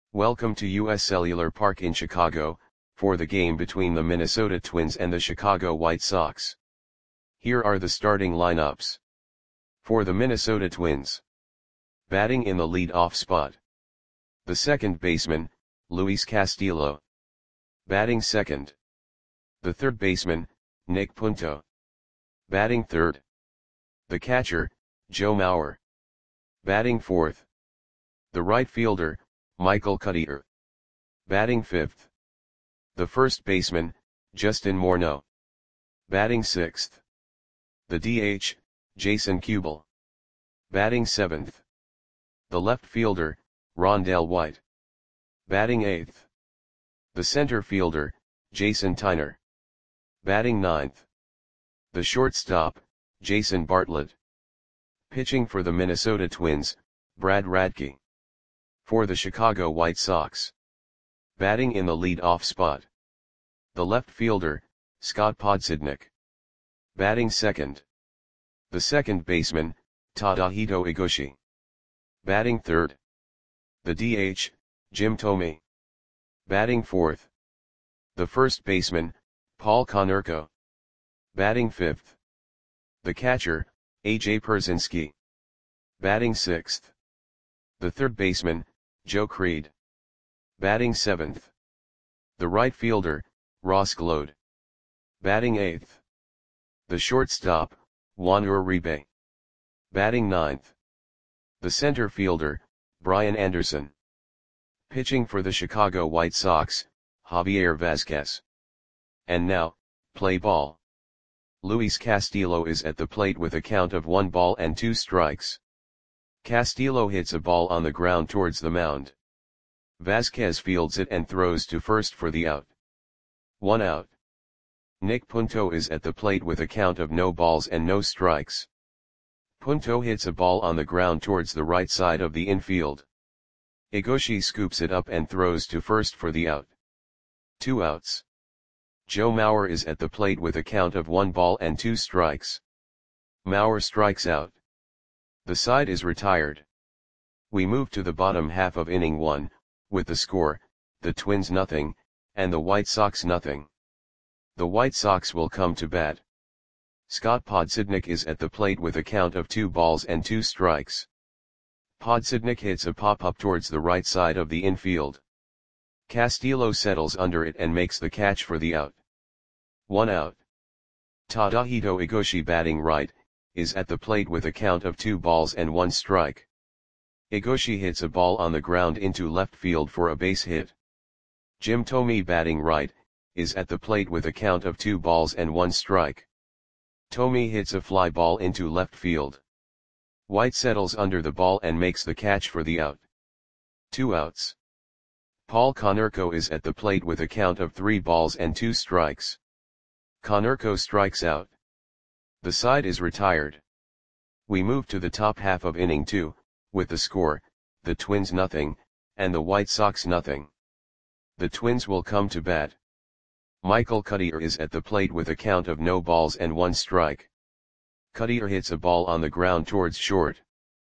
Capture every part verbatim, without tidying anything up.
Welcome to U S Cellular Park in Chicago, for the game between the Minnesota Twins and the Chicago White Sox. Here are the starting lineups. For the Minnesota Twins. Batting in the lead-off spot. The second baseman, Luis Castillo. Batting second. The third baseman, Nick Punto. Batting third. The catcher, Joe Mauer. Batting fourth. The right fielder, Michael Cuddyer. Batting fifth. The first baseman, Justin Morneau. Batting sixth. The D H, Jason Kubel. Batting seventh. The left fielder, Rondell White. Batting eighth. The center fielder, Jason Tyner. Batting ninth. The shortstop, Jason Bartlett. Pitching for the Minnesota Twins, Brad Radke. For the Chicago White Sox. Batting in the lead-off spot. The left fielder, Scott Podsednik. Batting second. The second baseman, Tadahito Egoshi. Batting third. The D H, Jim Thome. Batting fourth. The first baseman, Paul Konerko. Batting fifth. The catcher, A J Pierzynski. Batting sixth. The third baseman, Joe Creed. Batting seventh. The right fielder, Ross Glode. Batting eighth. The shortstop, Juan Uribe. Batting ninth. The center fielder, Brian Anderson. Pitching for the Chicago White Sox, Javier Vazquez. And now, play ball. Luis Castillo is at the plate with a count of one ball and two strikes. Castillo hits a ball on the ground towards the mound. Vazquez fields it and throws to first for the out. One out. Nick Punto is at the plate with a count of no balls and no strikes. Punto hits a ball on the ground towards the right side of the infield. Egoshi scoops it up and throws to first for the out. Two outs. Joe Mauer is at the plate with a count of one ball and two strikes. Mauer strikes out. The side is retired. We move to the bottom half of inning one, with the score, the Twins nothing, and the White Sox nothing. The White Sox will come to bat. Scott Podsednik is at the plate with a count of two balls and two strikes. Podsednik hits a pop-up towards the right side of the infield. Castillo settles under it and makes the catch for the out. One out. Tadahito Egoshi batting right, is at the plate with a count of two balls and one strike. Egoshi hits a ball on the ground into left field for a base hit. Jim Thome batting right, is at the plate with a count of two balls and one strike. Thome hits a fly ball into left field. White settles under the ball and makes the catch for the out. Two outs. Paul Konerko is at the plate with a count of three balls and two strikes. Konerko strikes out. The side is retired. We move to the top half of inning two, with the score, the Twins nothing, and the White Sox nothing. The Twins will come to bat. Michael Cuddyer is at the plate with a count of no balls and one strike. Cuddyer hits a ball on the ground towards short.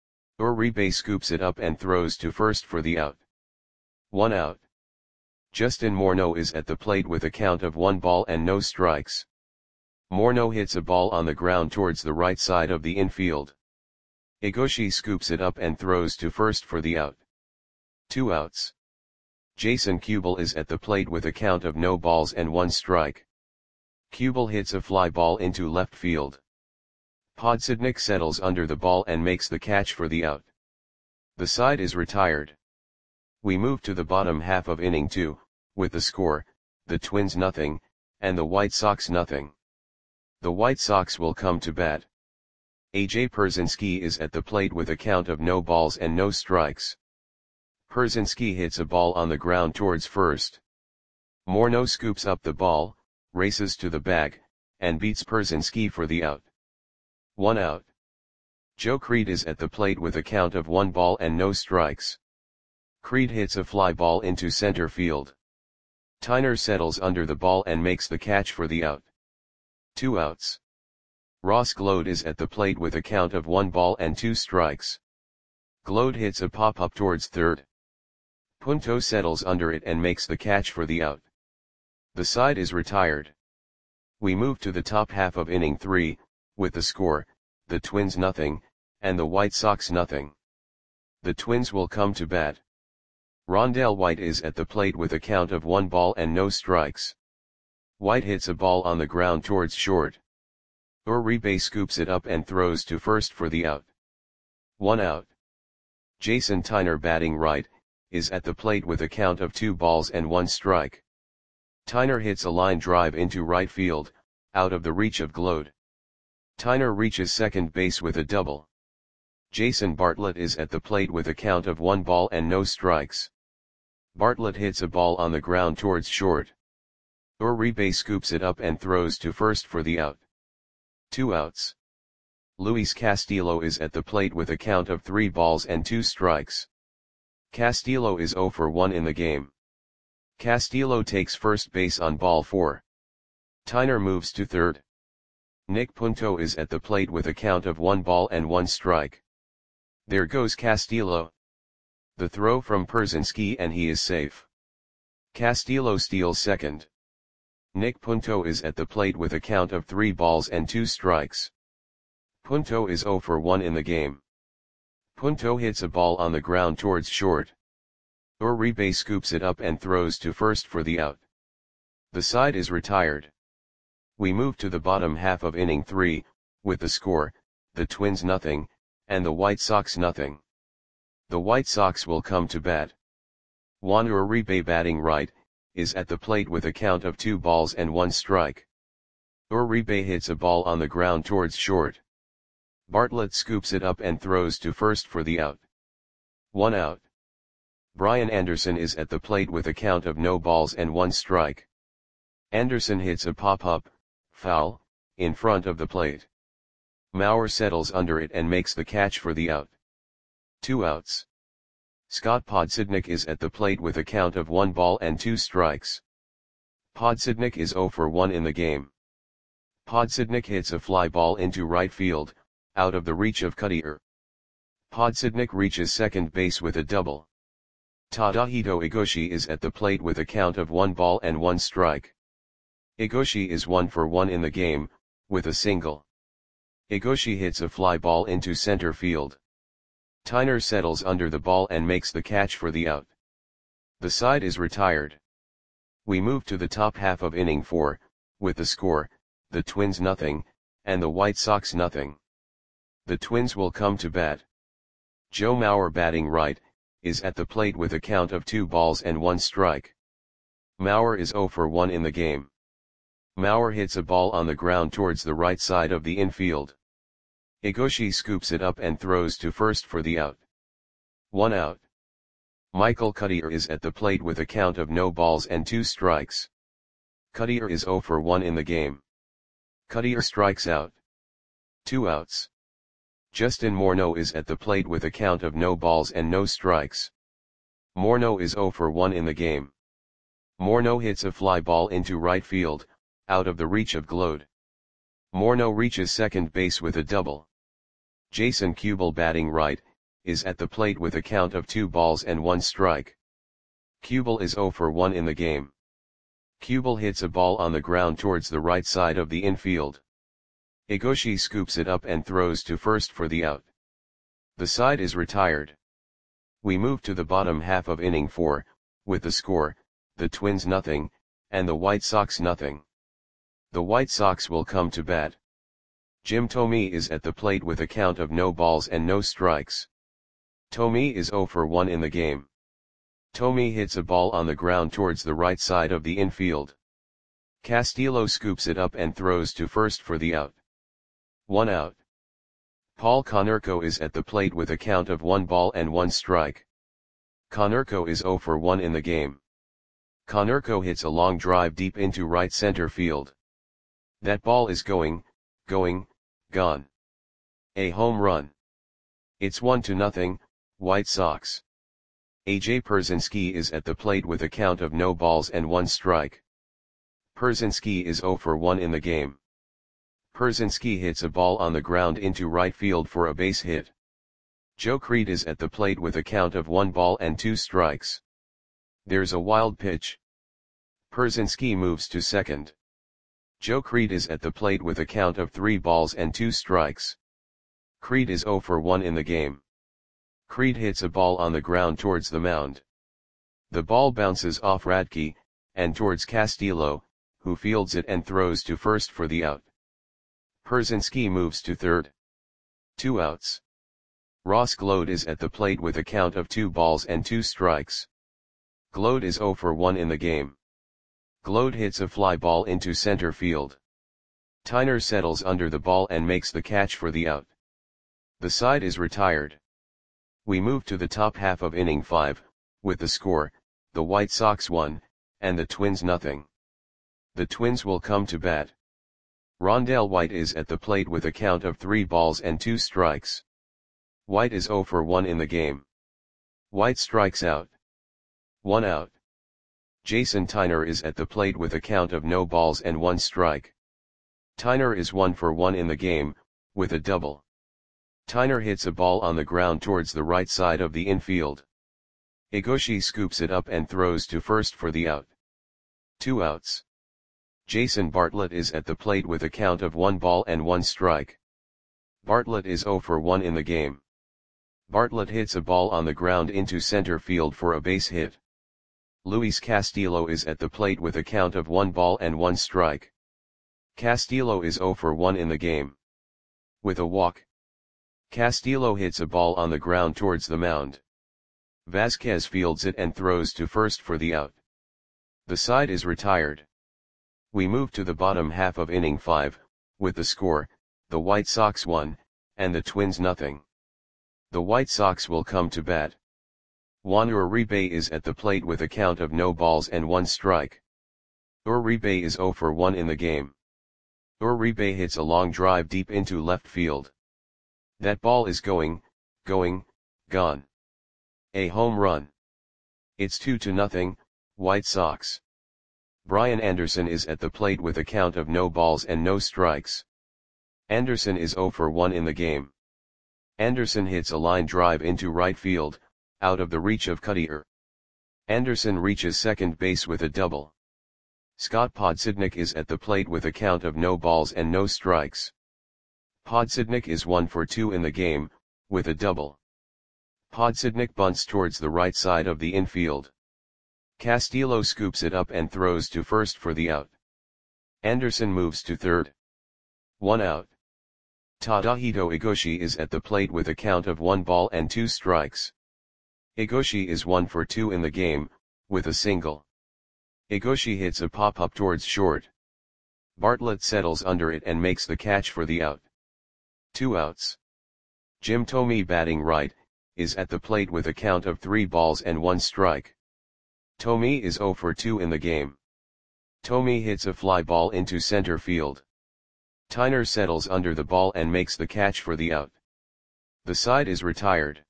Uribe scoops it up and throws to first for the out. One out. Justin Morneau is at the plate with a count of one ball and no strikes. Morneau hits a ball on the ground towards the right side of the infield. Egoshi scoops it up and throws to first for the out. Two outs. Jason Kubel is at the plate with a count of no balls and one strike. Kubel hits a fly ball into left field. Podsednik settles under the ball and makes the catch for the out. The side is retired. We move to the bottom half of inning two, with the score, the Twins nothing, and the White Sox nothing. The White Sox will come to bat. A J Pierzynski is at the plate with a count of no balls and no strikes. Pierzynski hits a ball on the ground towards first. Morneau scoops up the ball, races to the bag, and beats Pierzynski for the out. One out. Joe Creed is at the plate with a count of one ball and no strikes. Creed hits a fly ball into center field. Tyner settles under the ball and makes the catch for the out. Two outs. Ross Glode is at the plate with a count of one ball and two strikes. Glode hits a pop-up towards third. Punto settles under it and makes the catch for the out. The side is retired. We move to the top half of inning three, with the score, the Twins nothing, and the White Sox nothing. The Twins will come to bat. Rondell White is at the plate with a count of one ball and no strikes. White hits a ball on the ground towards short. Uribe scoops it up and throws to first for the out. One out. Jason Tyner, batting right, is at the plate with a count of two balls and one strike. Tyner hits a line drive into right field, out of the reach of Glode. Tyner reaches second base with a double. Jason Bartlett is at the plate with a count of one ball and no strikes. Bartlett hits a ball on the ground towards short. Uribe scoops it up and throws to first for the out. Two outs. Luis Castillo is at the plate with a count of three balls and two strikes. Castillo is oh for one in the game. Castillo takes first base on ball four. Tyner moves to third. Nick Punto is at the plate with a count of one ball and one strike. There goes Castillo. The throw from Pierzynski and he is safe. Castillo steals second. Nick Punto is at the plate with a count of three balls and two strikes. Punto is oh for one in the game. Punto hits a ball on the ground towards short. Uribe scoops it up and throws to first for the out. The side is retired. We move to the bottom half of inning three, with the score, the Twins nothing, and the White Sox nothing. The White Sox will come to bat. Juan Uribe, batting right, is at the plate with a count of two balls and one strike. Uribe hits a ball on the ground towards short. Bartlett scoops it up and throws to first for the out. One out. Brian Anderson is at the plate with a count of no balls and one strike. Anderson hits a pop-up, foul, in front of the plate. Mauer settles under it and makes the catch for the out. Two outs. Scott Podsednik is at the plate with a count of one ball and two strikes. Podsednik is oh for one in the game. Podsednik hits a fly ball into right field, out of the reach of Cutter. Podsednik reaches second base with a double. Tadahito Igoshi is at the plate with a count of one ball and one strike. Igoshi is one for one in the game, with a single. Igoshi hits a fly ball into center field. Tyner settles under the ball and makes the catch for the out. The side is retired. We move to the top half of inning four, with the score, the Twins nothing, and the White Sox nothing. The Twins will come to bat. Joe Mauer, batting right, is at the plate with a count of two balls and one strike. Mauer is oh for one in the game. Mauer hits a ball on the ground towards the right side of the infield. Igoshi scoops it up and throws to first for the out. One out. Michael Cutter is at the plate with a count of no balls and two strikes. Cutter is oh for one in the game. Cutter strikes out. Two outs. Justin Morneau is at the plate with a count of no balls and no strikes. Morneau is oh for one in the game. Morneau hits a fly ball into right field, out of the reach of Glode. Morneau reaches second base with a double. Jason Kubel, batting right, is at the plate with a count of two balls and one strike. Kubel is oh for one in the game. Kubel hits a ball on the ground towards the right side of the infield. Igoshi scoops it up and throws to first for the out. The side is retired. We move to the bottom half of inning four, with the score, the Twins nothing, and the White Sox nothing. The White Sox will come to bat. Jim Thome is at the plate with a count of no balls and no strikes. Thome is oh for one in the game. Thome hits a ball on the ground towards the right side of the infield. Castillo scoops it up and throws to first for the out. One out. Paul Konerko is at the plate with a count of one ball and one strike. Konerko is oh for one in the game. Konerko hits a long drive deep into right center field. That ball is going, going, gone. A home run. It's one to nothing, White Sox. A J Pierzynski is at the plate with a count of no balls and one strike. Pierzynski is oh for one in the game. Pierzynski hits a ball on the ground into right field for a base hit. Joe Crede is at the plate with a count of one ball and two strikes. There's a wild pitch. Pierzynski moves to second. Joe Crede is at the plate with a count of three balls and two strikes. Crede is zero for one in the game. Crede hits a ball on the ground towards the mound. The ball bounces off Radke, and towards Castillo, who fields it and throws to first for the out. Pierzynski moves to third. Two outs. Ross Gload is at the plate with a count of two balls and two strikes. Gload is zero for one in the game. Gload hits a fly ball into center field. Tyner settles under the ball and makes the catch for the out. The side is retired. We move to the top half of inning five, with the score, the White Sox one, and the Twins nothing. The Twins will come to bat. Rondell White is at the plate with a count of three balls and two strikes. White is zero for one in the game. White strikes out. One out. Jason Tyner is at the plate with a count of no balls and one strike. Tyner is one for one in the game, with a double. Tyner hits a ball on the ground towards the right side of the infield. Egoshi scoops it up and throws to first for the out. Two outs. Jason Bartlett is at the plate with a count of one ball and one strike. Bartlett is zero for one in the game. Bartlett hits a ball on the ground into center field for a base hit. Luis Castillo is at the plate with a count of one ball and one strike. Castillo is zero for one in the game. With a walk. Castillo hits a ball on the ground towards the mound. Vasquez fields it and throws to first for the out. The side is retired. We move to the bottom half of inning five, with the score, the White Sox one, and the Twins nothing. The White Sox will come to bat. Juan Uribe is at the plate with a count of no balls and one strike. Uribe is zero for one in the game. Uribe hits a long drive deep into left field. That ball is going, going, gone. A home run. It's two to nothing, White Sox. Brian Anderson is at the plate with a count of no balls and no strikes. Anderson is zero for one in the game. Anderson hits a line drive into right field, out of the reach of Cutter. Anderson reaches second base with a double. Scott Podsednik is at the plate with a count of no balls and no strikes. Podsednik is one for two in the game, with a double. Podsednik bunts towards the right side of the infield. Castillo scoops it up and throws to first for the out. Anderson moves to third. One out. Tadahito Egoshi is at the plate with a count of one ball and two strikes. Egoshi is one for two in the game, with a single. Egoshi hits a pop-up towards short. Bartlett settles under it and makes the catch for the out. Two outs. Jim Thome batting right, is at the plate with a count of three balls and one strike. Thome is zero for two in the game. Thome hits a fly ball into center field. Tyner settles under the ball and makes the catch for the out. The side is retired.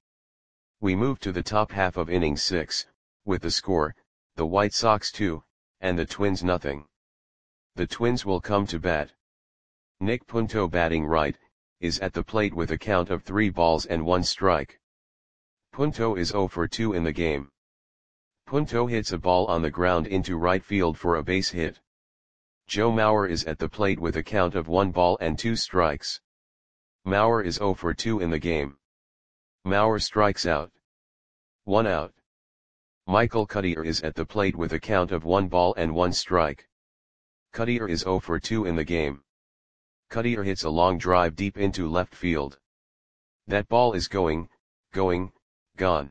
We move to the top half of inning six, with the score, the White Sox two, and the Twins nothing. The Twins will come to bat. Nick Punto batting right, is at the plate with a count of three balls and one strike. Punto is zero for two in the game. Punto hits a ball on the ground into right field for a base hit. Joe Mauer is at the plate with a count of one ball and two strikes. Mauer is zero for two in the game. Mauer strikes out. One out. Michael Cutter is at the plate with a count of one ball and one strike. Cutter is zero for two in the game. Cutter hits a long drive deep into left field. That ball is going, going, gone.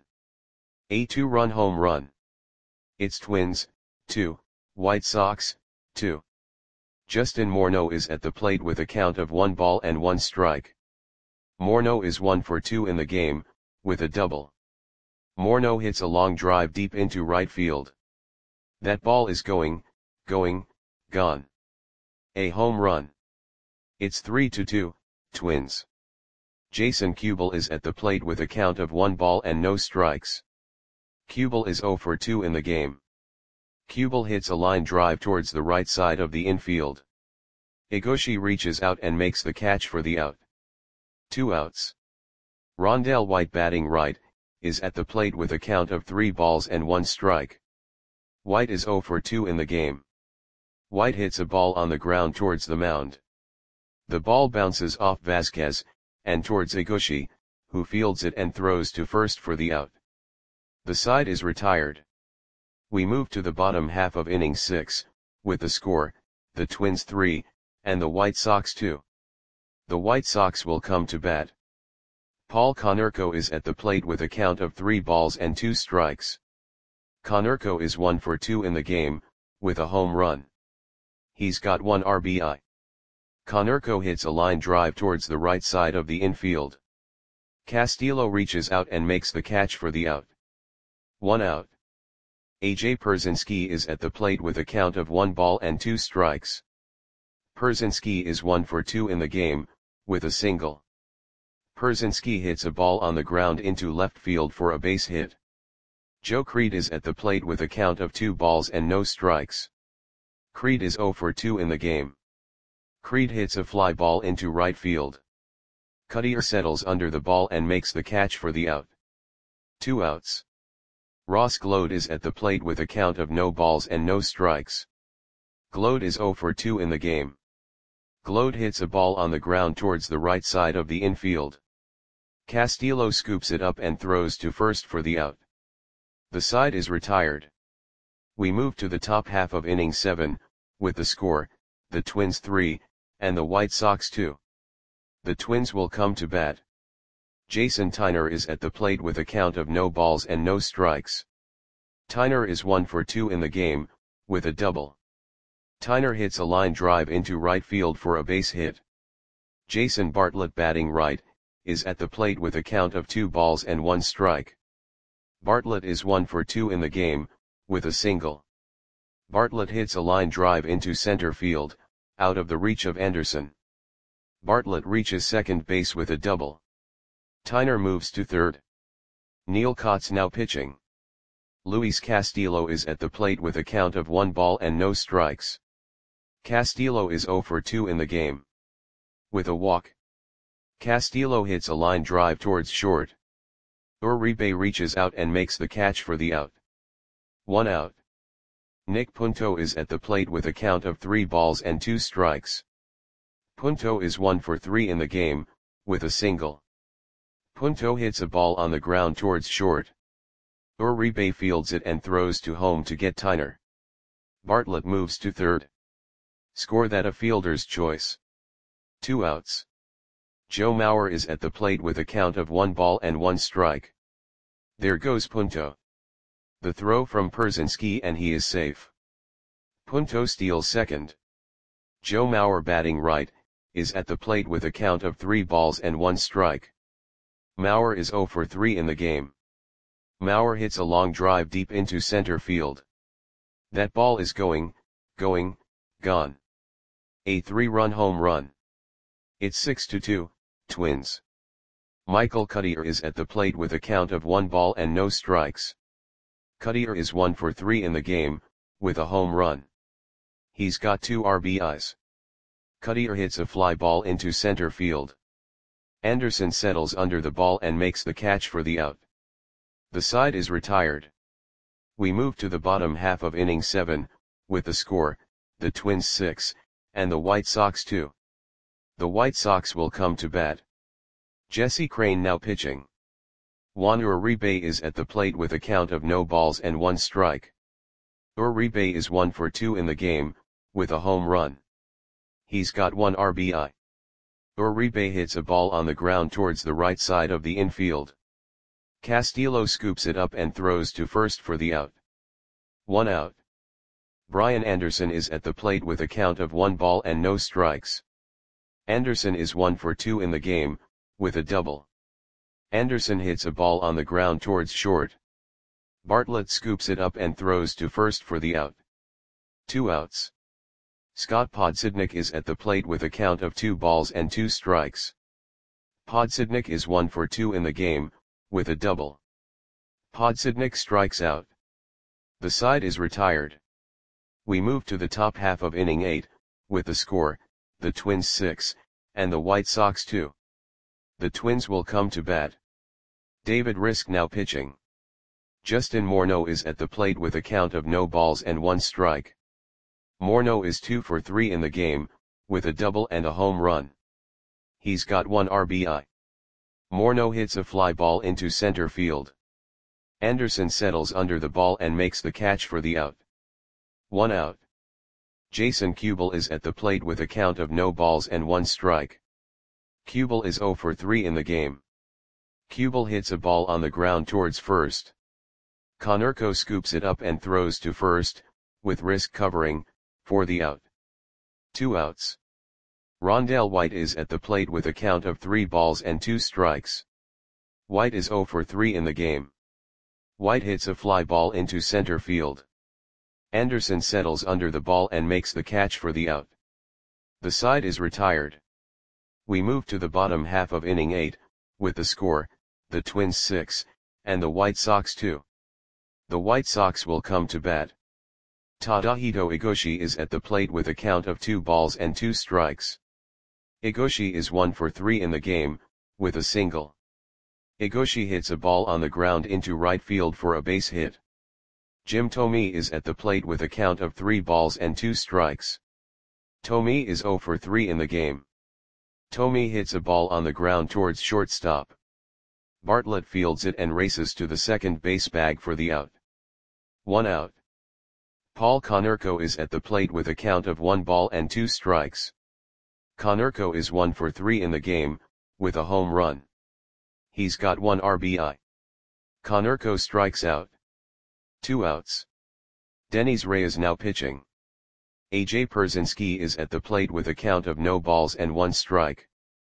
A two-run home run. It's Twins, two, White Sox, two. Justin Morneau is at the plate with a count of one ball and one strike. Morneau is one for two in the game, with a double. Morneau hits a long drive deep into right field. That ball is going, going, gone. A home run. It's three to two, Twins. Jason Kubel is at the plate with a count of one ball and no strikes. Kubel is zero for two in the game. Kubel hits a line drive towards the right side of the infield. Egoshi reaches out and makes the catch for the out. Two outs. Rondell White batting right, is at the plate with a count of three balls and one strike. White is zero for two in the game. White hits a ball on the ground towards the mound. The ball bounces off Vasquez, and towards Iguchi, who fields it and throws to first for the out. The side is retired. We move to the bottom half of inning six, with the score, the Twins three, and the White Sox two. The White Sox will come to bat. Paul Konerko is at the plate with a count of three balls and two strikes. Konerko is one for two in the game, with a home run. He's got one R B I. Konerko hits a line drive towards the right side of the infield. Castillo reaches out and makes the catch for the out. One out. A J Pierzynski is at the plate with a count of one ball and two strikes. Pierzynski is one for two in the game, with a single. Pierzynski hits a ball on the ground into left field for a base hit. Joe Creed is at the plate with a count of two balls and no strikes. Creed is zero for two in the game. Creed hits a fly ball into right field. Cutter settles under the ball and makes the catch for the out. Two outs. Ross Gload is at the plate with a count of no balls and no strikes. Gload is zero for two in the game. Gload hits a ball on the ground towards the right side of the infield. Castillo scoops it up and throws to first for the out. The side is retired. We move to the top half of inning seven, with the score, the Twins three, and the White Sox two. The Twins will come to bat. Jason Tyner is at the plate with a count of no balls and no strikes. Tyner is one for two in the game, with a double. Tyner hits a line drive into right field for a base hit. Jason Bartlett, batting right, is at the plate with a count of two balls and one strike. Bartlett is one for two in the game, with a single. Bartlett hits a line drive into center field, out of the reach of Anderson. Bartlett reaches second base with a double. Tyner moves to third. Neil Kotz now pitching. Luis Castillo is at the plate with a count of one ball and no strikes. Castillo is zero for two in the game. With a walk. Castillo hits a line drive towards short. Uribe reaches out and makes the catch for the out. One out. Nick Punto is at the plate with a count of three balls and two strikes. Punto is one for three in the game, with a single. Punto hits a ball on the ground towards short. Uribe fields it and throws to home to get Tyner. Bartlett moves to third. Score that a fielder's choice. Two outs. Joe Mauer is at the plate with a count of one ball and one strike. There goes Punto. The throw from Pierzynski and he is safe. Punto steals second. Joe Mauer, batting right, is at the plate with a count of three balls and one strike. Mauer is zero for three in the game. Mauer hits a long drive deep into center field. That ball is going, going, gone. A three-run home run. It's six to two, Twins. Michael Cutter is at the plate with a count of one ball and no strikes. Cutter is one for three in the game, with a home run. He's got two R B Is. Cutter hits a fly ball into center field. Anderson settles under the ball and makes the catch for the out. The side is retired. We move to the bottom half of inning seven, with the score, the Twins six, and the White Sox two. The White Sox will come to bat. Jesse Crain now pitching. Juan Uribe is at the plate with a count of no balls and one strike. Uribe is one for two in the game, with a home run. He's got one R B I. Uribe hits a ball on the ground towards the right side of the infield. Castillo scoops it up and throws to first for the out. One out. Brian Anderson is at the plate with a count of one ball and no strikes. Anderson is one for two in the game, with a double. Anderson hits a ball on the ground towards short. Bartlett scoops it up and throws to first for the out. Two outs. Scott Podsednik is at the plate with a count of two balls and two strikes. Podsednik is one for two in the game, with a double. Podsednik strikes out. The side is retired. We move to the top half of inning eight, with the score, the Twins six, and the White Sox two. The Twins will come to bat. David Risk now pitching. Justin Morneau is at the plate with a count of no balls and one strike. Morneau is two for three in the game, with a double and a home run. He's got one R B I. Morneau hits a fly ball into center field. Anderson settles under the ball and makes the catch for the out. One out. Jason Kubel is at the plate with a count of no balls and one strike. Kubel is zero for three in the game. Kubel hits a ball on the ground towards first. Konerko scoops it up and throws to first, with Risk covering, for the out. Two outs. Rondell White is at the plate with a count of three balls and two strikes. White is zero for three in the game. White hits a fly ball into center field. Anderson settles under the ball and makes the catch for the out. The side is retired. We move to the bottom half of inning eight, with the score, the Twins six, and the White Sox two. The White Sox will come to bat. Tadahito Igoshi is at the plate with a count of two balls and two strikes. Igoshi is one for three in the game, with a single. Igoshi hits a ball on the ground into right field for a base hit. Jim Thome is at the plate with a count of three balls and two strikes. Thome is zero for three in the game. Thome hits a ball on the ground towards shortstop. Bartlett fields it and races to the second base bag for the out. One out. Paul Konerko is at the plate with a count of one ball and two strikes. Konerko is one for three in the game, with a home run. He's got one R B I. Konerko strikes out. Two outs. Denis Reyes now pitching. A J Pierzynski is at the plate with a count of no balls and one strike.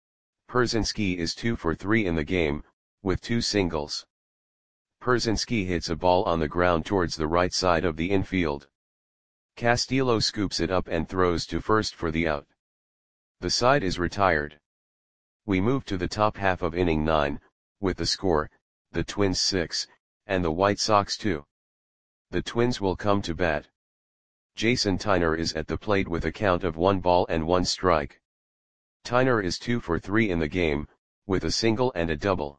Pierzynski is two for three in the game, with two singles. Pierzynski hits a ball on the ground towards the right side of the infield. Castillo scoops it up and throws to first for the out. The side is retired. We move to the top half of inning nine, with the score, the Twins six, and the White Sox two. The Twins will come to bat. Jason Tyner is at the plate with a count of one ball and one strike. Tyner is two for three in the game, with a single and a double.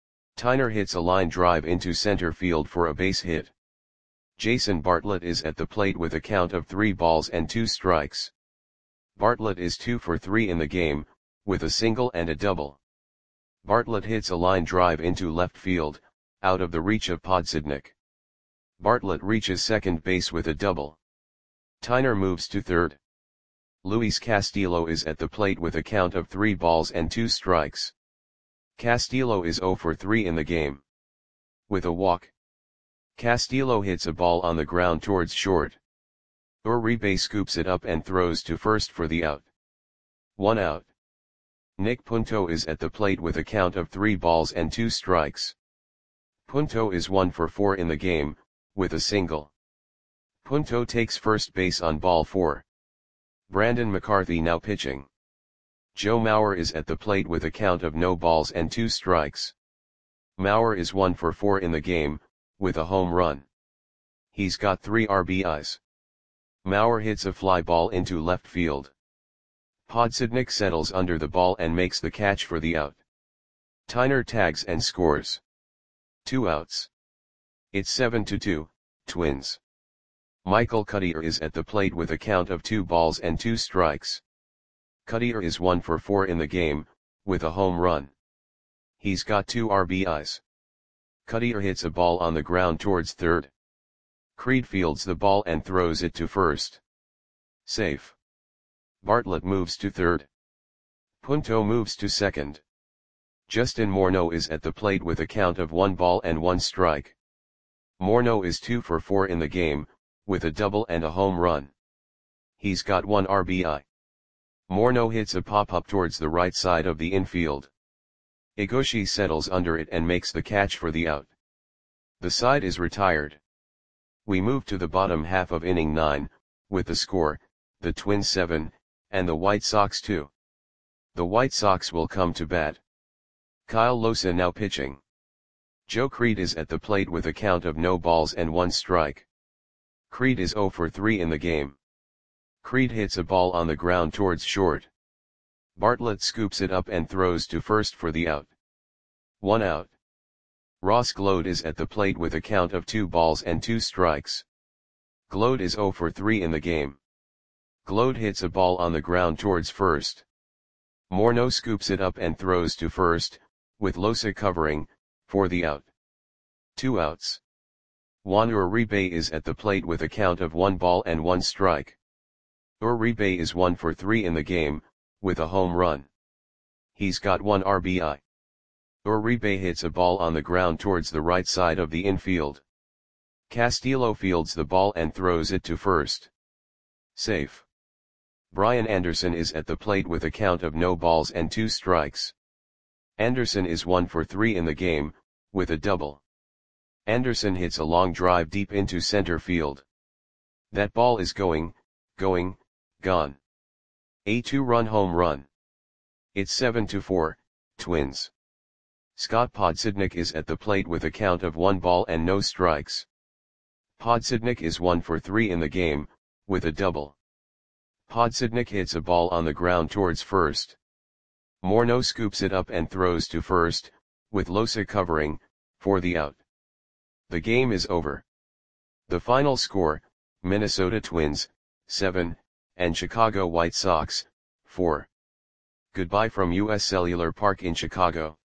Tyner hits a line drive into center field for a base hit. Jason Bartlett is at the plate with a count of three balls and two strikes. Bartlett is two for three in the game, with a single and a double. Bartlett hits a line drive into left field, out of the reach of Podsednik. Bartlett reaches second base with a double. Tyner moves to third. Luis Castillo is at the plate with a count of three balls and two strikes. Castillo is zero for three in the game. With a walk. Castillo hits a ball on the ground towards short. Uribe scoops it up and throws to first for the out. One out. Nick Punto is at the plate with a count of three balls and two strikes. Punto is one for four in the game, with a single. Punto takes first base on ball four. Brandon McCarthy now pitching. Joe Mauer is at the plate with a count of no balls and two strikes. Mauer is one for four in the game, with a home run. He's got three R B Is. Mauer hits a fly ball into left field. Podsednik settles under the ball and makes the catch for the out. Tyner tags and scores. Two outs. It's seven to two, Twins. Michael Cuddyer is at the plate with a count of two balls and two strikes. Cuddyer is one for four in the game, with a home run. He's got two R B Is. Cuddyer hits a ball on the ground towards third. Creed fields the ball and throws it to first. Safe. Bartlett moves to third. Punto moves to second. Justin Morneau is at the plate with a count of one ball and one strike. Morneau is two for four in the game, with a double and a home run. He's got one R B I. Morneau hits a pop-up towards the right side of the infield. Igoshi settles under it and makes the catch for the out. The side is retired. We move to the bottom half of inning nine, with the score, the Twins seven, and the White Sox two. The White Sox will come to bat. Kyle Losa now pitching. Joe Creed is at the plate with a count of no balls and one strike. Creed is zero for three in the game. Creed hits a ball on the ground towards short. Bartlett scoops it up and throws to first for the out. One out. Ross Gload is at the plate with a count of two balls and two strikes. Gload is zero for three in the game. Gload hits a ball on the ground towards first. Morneau scoops it up and throws to first, with Losa covering, for the out. Two outs. Juan Uribe is at the plate with a count of one ball and one strike. Uribe is one for three in the game, with a home run. He's got one R B I. Uribe hits a ball on the ground towards the right side of the infield. Castillo fields the ball and throws it to first. Safe. Brian Anderson is at the plate with a count of no balls and two strikes. Anderson is one for three in the game, with a double. Anderson hits a long drive deep into center field. That ball is going, going, gone. A two-run home run. It's seven to four, Twins. Scott Podsednik is at the plate with a count of one ball and no strikes. Podsednik is one for three in the game, with a double. Podsednik hits a ball on the ground towards first. Morneau scoops it up and throws to first, with Losa covering, for the out. The game is over. The final score, Minnesota Twins, seven, and Chicago White Sox, four. Goodbye from U S Cellular Park in Chicago.